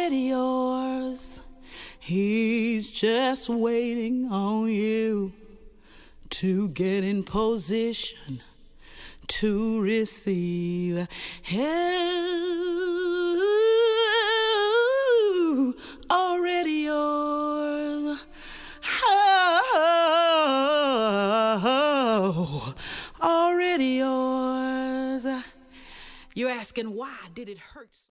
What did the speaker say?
already yours. He's just waiting on you to get in position to receive. Already yours. Oh, already yours. You're asking, why did it hurt so?